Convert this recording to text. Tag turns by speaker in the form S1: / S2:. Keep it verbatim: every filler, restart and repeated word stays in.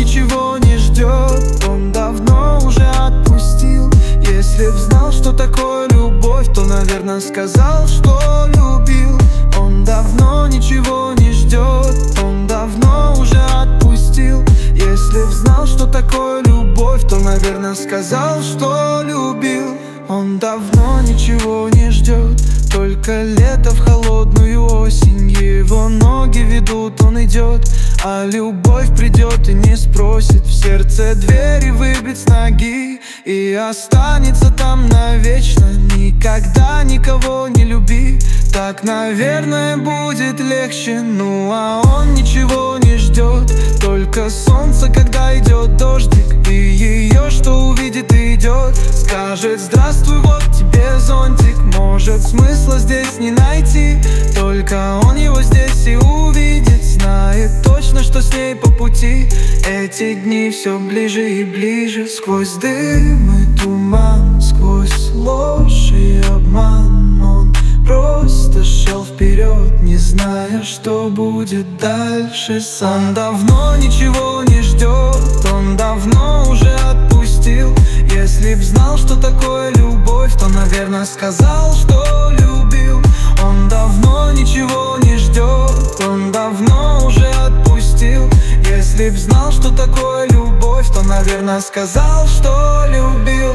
S1: ничего не ждет, он давно уже отпустил. Если б знал, что такое любовь, то, наверное, сказал, что любил. Он давно ничего не ждет, он давно уже отпустил. Если б знал, что такое любовь, то, наверное, сказал, что любил. Он давно ничего не ждет, только лето в холодную осень. Его ноги ведут, он идет, а любовь придет и не спросит. В сердце двери выбить с ноги и останется там навечно. Никогда никого не люби, так, наверное, будет легче. Ну а он ничего не ждет, только солнце, когда идет дождик, и ее, что увидит, идет. Скажет: здравствуй, вот тебе зонтик. Может, смысла здесь не найти, только он его здесь и увидит. Знает точно, что с ней по пути. Эти дни все ближе и ближе. Сквозь дым и туман, сквозь ложь и обман, он просто шел вперед, не зная, что будет дальше сам. Он давно ничего не ждет, он давно уже отпустил. Если б знал, что такое любовь, то, наверное, сказал, что любил. Он давно ничего не ждет, он давно уже отпустил. Если б знал, что такое любовь, то, наверное, сказал, что любил.